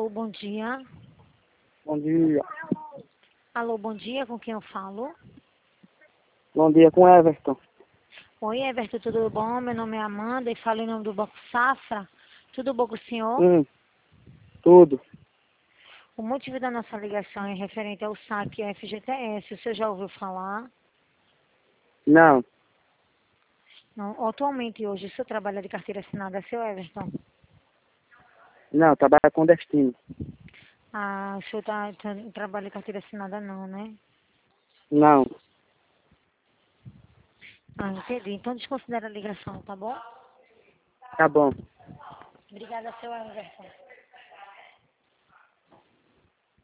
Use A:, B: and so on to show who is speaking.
A: Alô, bom dia.
B: Bom dia.
A: Alô, bom dia, com quem eu falo?
B: Bom dia com Everton.
A: Oi, Everton, tudo bom? Meu nome é Amanda e falo em nome do Banco Safra. Tudo bom com o senhor?
B: Tudo.
A: O motivo da nossa ligação é referente ao saque FGTS. O senhor já ouviu falar?
B: Não,
A: Não. Atualmente, hoje, o senhor trabalha de carteira assinada, seu Everton?
B: não, trabalha com destino.
A: Ah, o senhor trabalha de carteira assinada não, né?
B: Não,
A: Ah, entendi. Então desconsidera a ligação, tá bom?
B: tá bom.
A: Obrigada, seu Everton.